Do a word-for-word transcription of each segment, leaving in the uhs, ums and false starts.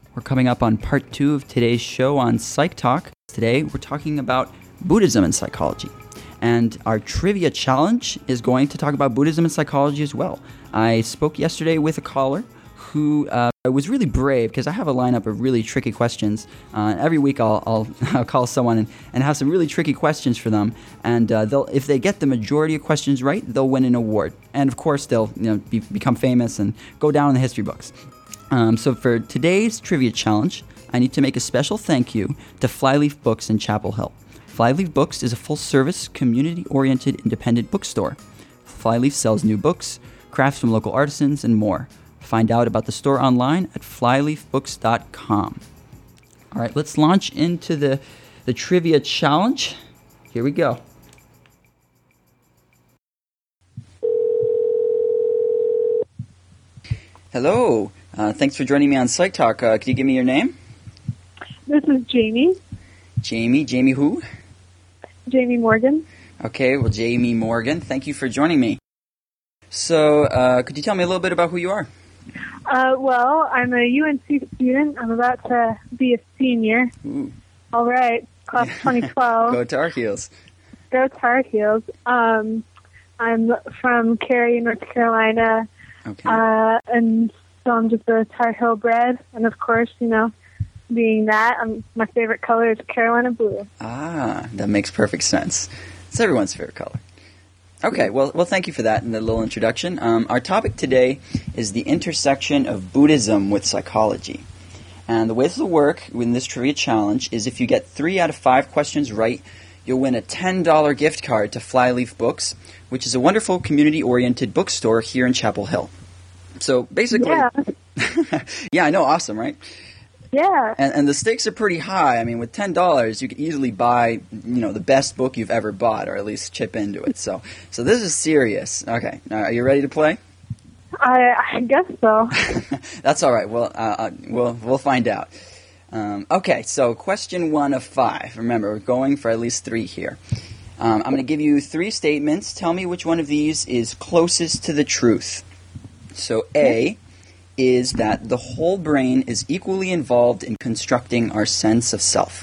We're coming up on part two of today's show on Psych Talk. Today, we're talking about Buddhism and psychology. And our trivia challenge is going to talk about Buddhism and psychology as well. I spoke yesterday with a caller who uh, was really brave because I have a lineup of really tricky questions. Uh, every week I'll, I'll, I'll call someone and, and have some really tricky questions for them. And uh, they'll, if they get the majority of questions right, they'll win an award. And of course, they'll you know, be, become famous and go down in the history books. Um, so for today's trivia challenge, I need to make a special thank you to Flyleaf Books in Chapel Hill. Flyleaf Books is a full-service, community-oriented independent bookstore. Flyleaf sells new books, crafts from local artisans, and more. Find out about the store online at flyleaf books dot com. All right, let's launch into the, the trivia challenge. Here we go. Hello. Uh, thanks for joining me on Psych Talk. Uh, could you give me your name? This is Jamie. Jamie. Jamie who? Jamie Morgan. Okay, well, Jamie Morgan, thank you for joining me. So, uh, could you tell me a little bit about who you are? Uh, well, I'm a U N C student. I'm about to be a senior. Ooh. All right, class twenty twelve. Go Tar Heels. Go Tar Heels. Um, I'm from Cary, North Carolina. Okay. Uh, and so I'm just a Tar Heel bred. And of course, you know, being that, I'm, my favorite color is Carolina blue. Ah, that makes perfect sense. It's everyone's favorite color. Okay, well, well, thank you for that and the little introduction. Um, our topic today is the intersection of Buddhism with psychology. And the way this will work in this trivia challenge is if you get three out of five questions right, you'll win a ten dollars gift card to Flyleaf Books, which is a wonderful community-oriented bookstore here in Chapel Hill. So basically, Yeah, yeah, I know, awesome, right? yeah. And, and the stakes are pretty high. I mean, with ten dollars, you can easily buy, you know, the best book you've ever bought, or at least chip into it. So, so this is serious. Okay, now, are you ready to play? I, I guess so. That's all right. Well, uh, uh, we'll we'll find out. Um, okay, so question one of five. Remember, we're going for at least three here. Um, I'm going to give you three statements. Tell me which one of these is closest to the truth. So, A is that the whole brain is equally involved in constructing our sense of self.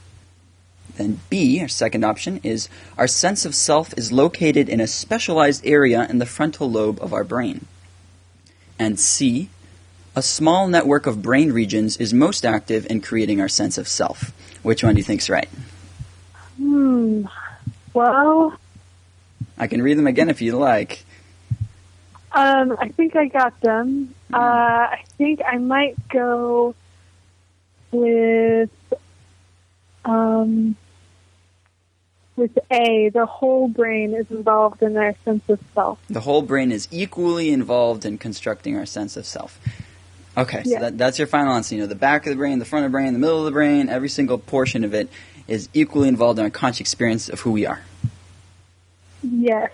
Then B, our second option, is our sense of self is located in a specialized area in the frontal lobe of our brain. And C, a small network of brain regions is most active in creating our sense of self. Which one do you think's right? Hmm. Well, I can read them again if you like. Um, I think I got them. Uh, I think I might go with um, with A. The whole brain is involved in our sense of self. The whole brain is equally involved in constructing our sense of self. Okay, so Yeah. that, that's your final answer. You know, the back of the brain, the front of the brain, the middle of the brain, every single portion of it is equally involved in our conscious experience of who we are. Yes.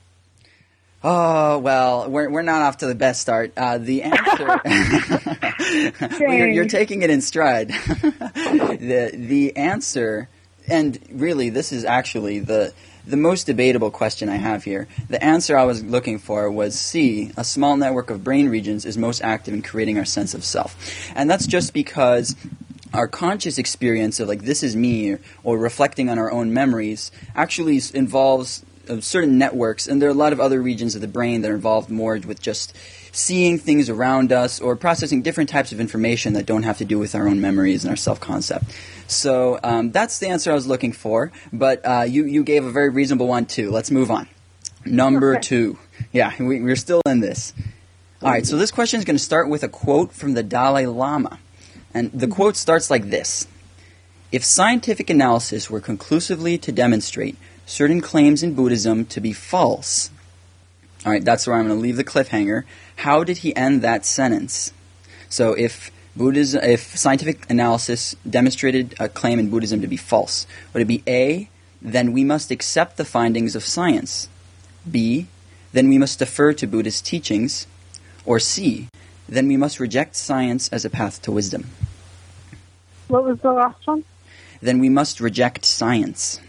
Oh, well, we're we're not off to the best start. Uh, the answer... well, you're, you're taking it in stride. the the answer, and really this is actually the the most debatable question I have here. The answer I was looking for was C, a small network of brain regions is most active in creating our sense of self. And that's just because our conscious experience of like this is me or, or reflecting on our own memories actually s- involves of certain networks, and there are a lot of other regions of the brain that are involved more with just seeing things around us or processing different types of information that don't have to do with our own memories and our self-concept. So um, that's the answer I was looking for, but uh, you, you gave a very reasonable one too. Let's move on. Number Okay. two. Yeah, we, we're still in this. All right, so this question is going to start with a quote from the Dalai Lama. And the quote starts like this. If scientific analysis were conclusively to demonstrate certain claims in Buddhism to be false. All right, that's where I'm going to leave the cliffhanger. How did he end that sentence? So if Buddhism, if scientific analysis demonstrated a claim in Buddhism to be false, would it be A, then we must accept the findings of science? B, then we must defer to Buddhist teachings? Or C, then we must reject science as a path to wisdom? What was the last one? Then we must reject science.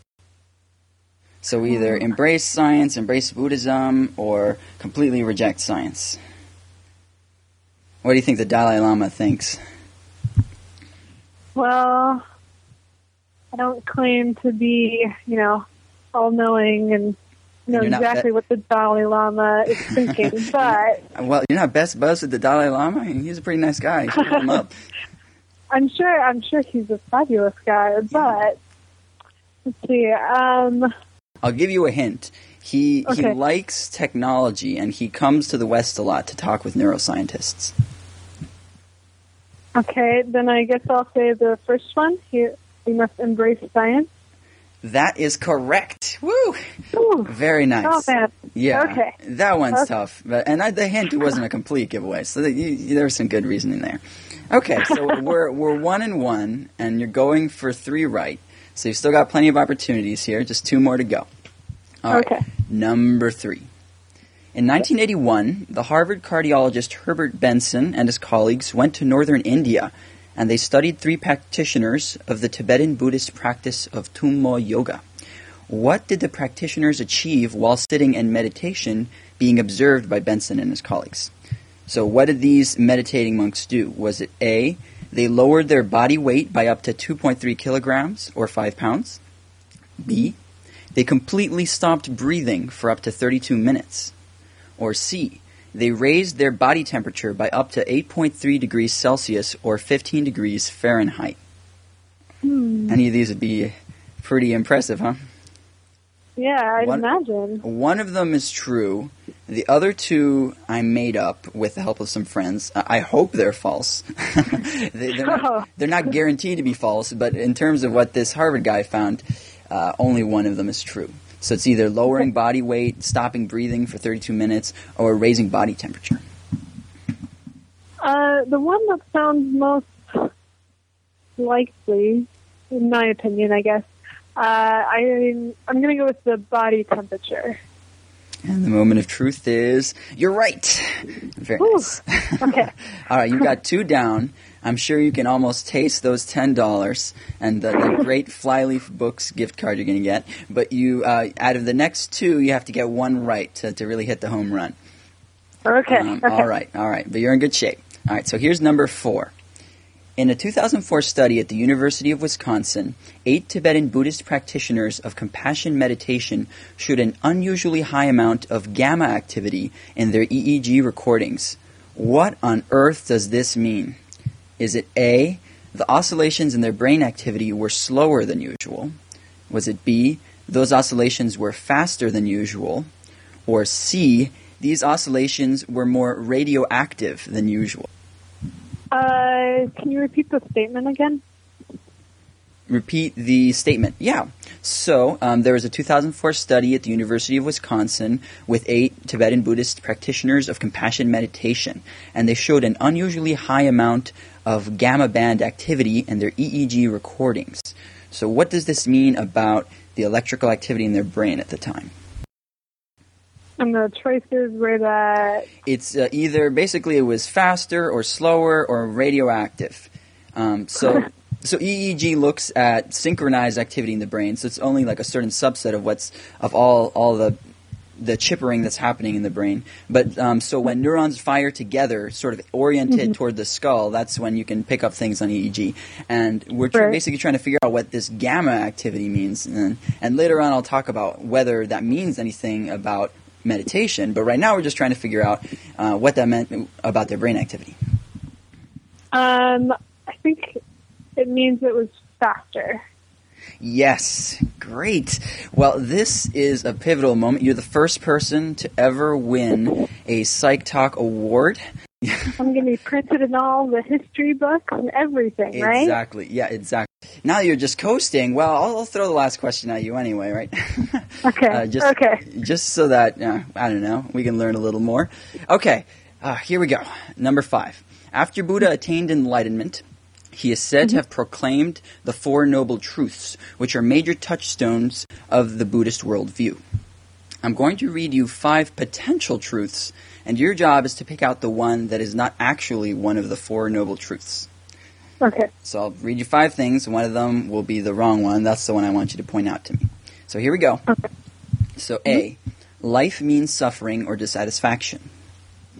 So we either embrace science, embrace Buddhism, or completely reject science. What do you think the Dalai Lama thinks? Well, I don't claim to be, you know, all-knowing and know You're not exactly be- what the Dalai Lama is thinking, but Well, you're not best buds with the Dalai Lama? He's a pretty nice guy. You should call him up. I'm sure I'm sure he's a fabulous guy. But let's see. Um, I'll give you a hint. He he Okay. likes technology, and he comes to the West a lot to talk with neuroscientists. okay, then I guess I'll say the first one. He, we must embrace science. That is correct. Woo! Ooh. Very nice. Oh man. Yeah, Okay. that one's Okay. tough. But and I, the hint wasn't a complete giveaway, so that you, you, there was some good reasoning there. Okay, so we're we're one and one, and you're going for three right. So you've still got plenty of opportunities here. Just two more to go. All right, Okay. number three. In nineteen eighty-one, the Harvard cardiologist Herbert Benson and his colleagues went to northern India, and they studied three practitioners of the Tibetan Buddhist practice of Tummo Yoga. What did the practitioners achieve while sitting in meditation being observed by Benson and his colleagues? So what did these meditating monks do? Was it A, they lowered their body weight by up to two point three kilograms or five pounds? B, they completely stopped breathing for up to thirty-two minutes? Or C, they raised their body temperature by up to eight point three degrees Celsius or fifteen degrees Fahrenheit? Hmm. Any of these would be pretty impressive, huh? Yeah, I'd One- imagine. One of them is true. The other two I made up with the help of some friends. I I hope they're false. they, they're, not, they're not guaranteed to be false, but in terms of what this Harvard guy found, uh, only one of them is true. So it's either lowering body weight, stopping breathing for thirty-two minutes, or raising body temperature. Uh, the one that sounds most likely, in my opinion, I guess. Uh, I I'm gonna go with the body temperature. And the moment of truth is, you're right. Very Whew. nice. Okay. All right, you got two down. I'm sure you can almost taste those ten dollars and the, the great Flyleaf Books gift card you're going to get. But you, uh, out of the next two, you have to get one right to, to really hit the home run. Okay. Um, okay. All right, all right. But you're in good shape. All right, so here's number four. In a two thousand four study at the University of Wisconsin, eight Tibetan Buddhist practitioners of compassion meditation showed an unusually high amount of gamma activity in their E E G recordings. What on earth does this mean? Is it A, the oscillations in their brain activity were slower than usual? Was it B, those oscillations were faster than usual? Or C, these oscillations were more radioactive than usual? Uh, can you repeat the statement again? Repeat the statement. Yeah. So um, there was a two thousand four study at the University of Wisconsin with eight Tibetan Buddhist practitioners of compassion meditation, and they showed an unusually high amount of gamma band activity in their E E G recordings. So what does this mean about the electrical activity in their brain at the time? And the choices were that. It's uh, either basically it was faster or slower or radioactive. Um, so so E E G looks at synchronized activity in the brain. So it's only like a certain subset of what's of all all the the chippering that's happening in the brain. But um, so when neurons fire together, sort of oriented Mm-hmm. toward the skull, that's when you can pick up things on E E G. And we're tr- Right. basically trying to figure out what this gamma activity means. And, and later on, I'll talk about whether that means anything about meditation. But right now, we're just trying to figure out uh, what that meant about their brain activity. Um, I think it means it was faster. Yes, great. Well, this is a pivotal moment. You're the first person to ever win a Psych Talk award. I'm going to be printed in all the history books and everything, right? Exactly. Yeah, exactly. Now you're just coasting. Well, I'll, I'll throw the last question at you anyway, right? Okay. uh, just, okay. Just so that, uh, I don't know, we can learn a little more. Okay, uh, here we go. Number five. After Buddha attained enlightenment, he is said to have proclaimed the Four Noble Truths, which are major touchstones of the Buddhist worldview. I'm going to read you five potential truths, and your job is to pick out the one that is not actually one of the Four Noble Truths. Okay. So I'll read you five things. One of them will be the wrong one. That's the one I want you to point out to me. So here we go. Okay. So A, life means suffering or dissatisfaction.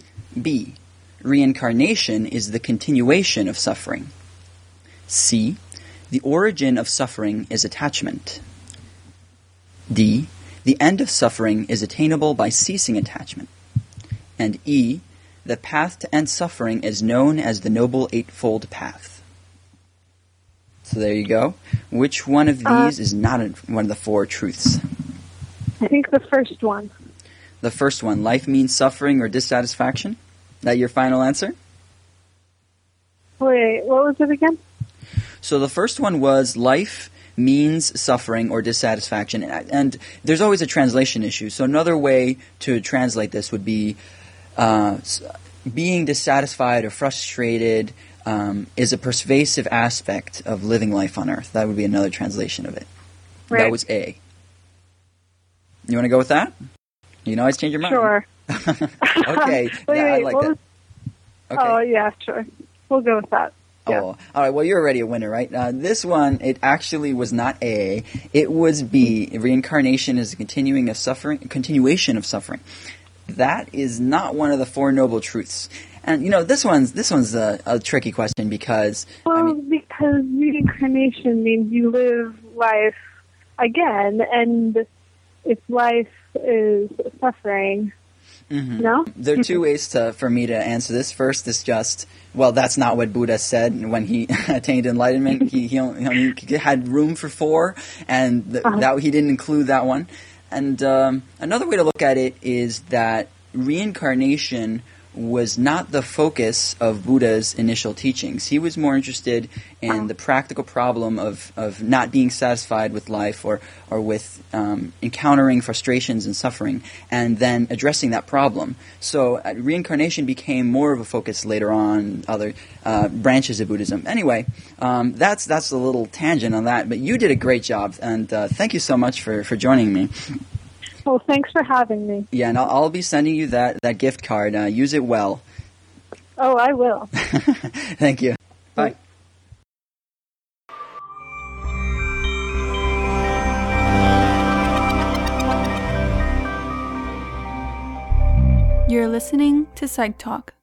B, reincarnation is the continuation of suffering. C, The origin of suffering is attachment. D. The end of suffering is attainable by ceasing attachment. And E. The path to end suffering is known as the Noble Eightfold Path. So there you go. Which one of these uh, is not a, one of the four truths? I think the first one. The first one, life means suffering or dissatisfaction? That your final answer? Wait, what was it again? So the first one was life means suffering or dissatisfaction. And there's always a translation issue. So another way to translate this would be uh, being dissatisfied or frustrated um, is a pervasive aspect of living life on earth. That would be another translation of it. Right. That was A. You want to go with that? You can always change your mind. Sure. Okay. wait, yeah, wait, I like that. was... Okay. Oh, yeah, sure. We'll go with that. Yeah. Oh, all right. Well, you're already a winner, right? Uh, this one, it actually was not A. It was B. Reincarnation is a continuing of suffering, continuation of suffering. That is not one of the Four Noble Truths. And you know, this one's this one's a, a tricky question because well, I mean, because reincarnation means you live life again, and if life is suffering. Mm-hmm. No? There are two ways to, for me to answer this. First is just, well, that's not what Buddha said when he attained enlightenment. He, he, only, he had room for four, and th- uh-huh. that he didn't include that one. And um, another way to look at it is that reincarnation was not the focus of Buddha's initial teachings. He was more interested in uh-huh. the practical problem of, of not being satisfied with life or, or with um, encountering frustrations and suffering, and then addressing that problem. So uh, reincarnation became more of a focus later on, other uh, branches of Buddhism. Anyway, um, that's that's a little tangent on that, but you did a great job, and uh, thank you so much for, for joining me. Well, thanks for having me. Yeah, and I'll, I'll be sending you that, that gift card. Uh, use it well. Oh, I will. Thank you. Bye. You're listening to Psych Talk.